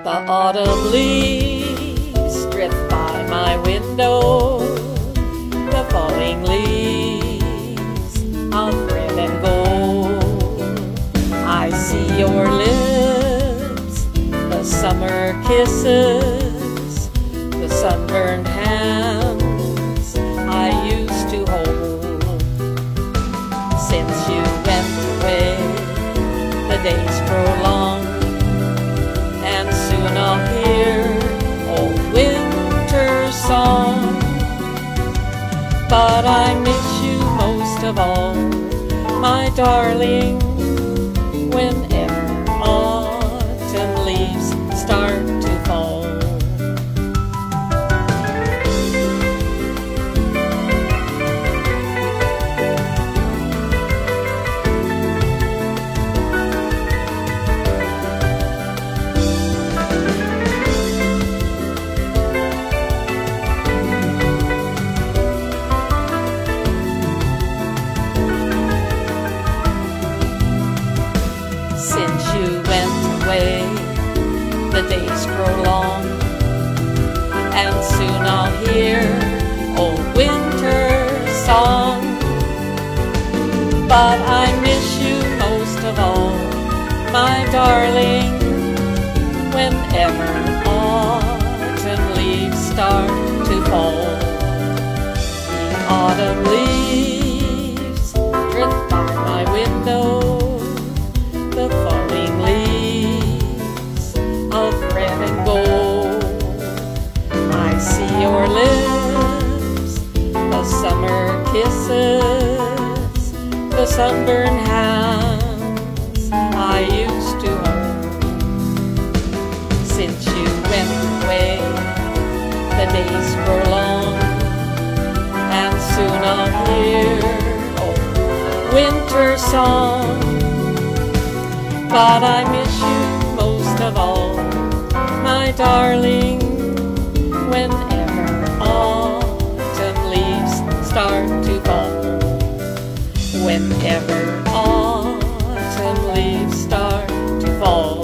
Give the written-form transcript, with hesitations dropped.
The autumn leaves drift by my window, the falling leaves of red and gold. I see your lips, the summer kisses, the sunburned hands I used to hold. Since you went away, the days grow long, and soon I'll hear old winter's song. But I miss you most of all, my darling, whenever autumn leaves start to fall. Since you went away, the days grow long, and soon I'll hear old winter's song. But I miss you most of all, my darling, whenever autumn leaves start to fall. The autumn leaves drift by my window, the falling leaves of red and gold. I see your lips, the summer kisses, the sunburned hands I used to hold. Since you went away, the days grow long, and soon I'll hear old winter's song. But I miss you most of all, my darling, whenever autumn leaves start to fall. Whenever autumn leaves start to fall.